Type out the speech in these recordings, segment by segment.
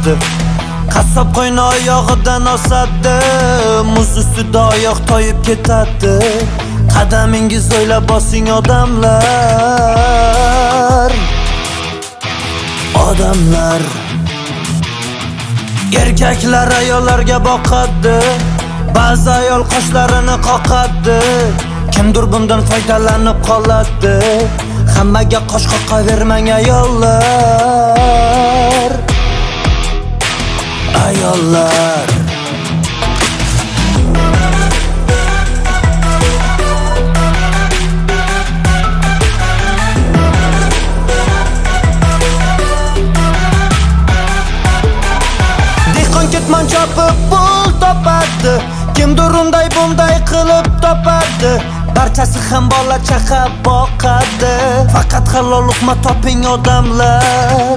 boqadi. Qassob qo'yni oyog'idan osadi, muz ustida oyoq toyib ketadi. Qadamingiz o'ylab bosing odamlar. Odamlar erkaklar ayollarga boqadi, ba'zi ayol qoshlarini qoqadi. Kimdir bundan foydalanib qoladi. Hammaga qosh qoqavermang ayollar. Ayollar dehqon ketmon chopib pul topadi, kimdir unday bunday qilib topadi. Barchasi ham bola chaqa boqadi. Faqat halol luqma toping odamlar.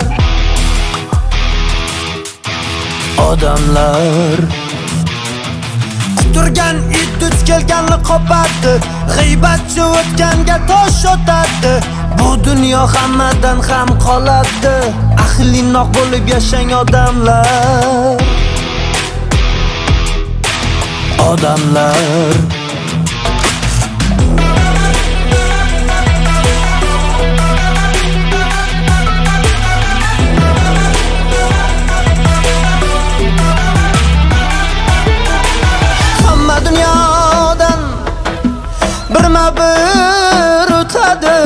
Odamlar quturgan it duch kelganni qopadi, g'iybatchi o'tganga tosh otadi. Bu dunyo hammadan ham qoladi. Ahlinnoq bo'lib yashang odamlar. Odamlar dunyodan birma-bir o'tadi.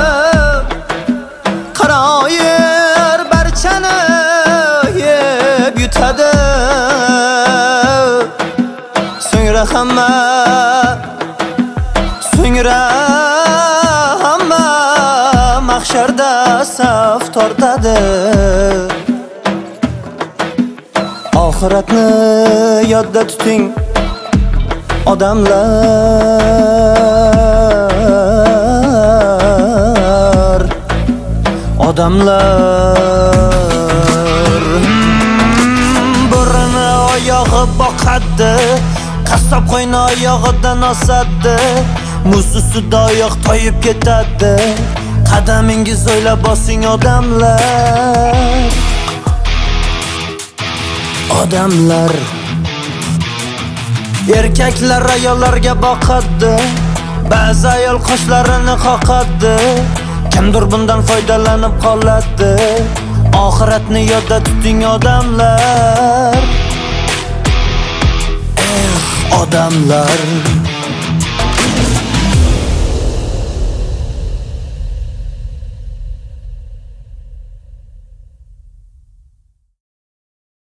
Qaroyir barchani yeb yutadi. So'ngra hamma mahsharda saf tortadi. Oxiratni yodda tuting odamlar. Odamlar bo'rini oyog'i boqadi, qassob qo'yni oyog'idan osadi. Muz ustida oyoq toyib ketadi. Qadamingiz o'ylab bosing odamlar. Odamlar erkaklar ayollarga boqadi, ba'zi ayol qoshlarini qoqadi. Kimdir bundan foydalanib qoladi. Oxiratni yodda tuting odamlar. Odamlar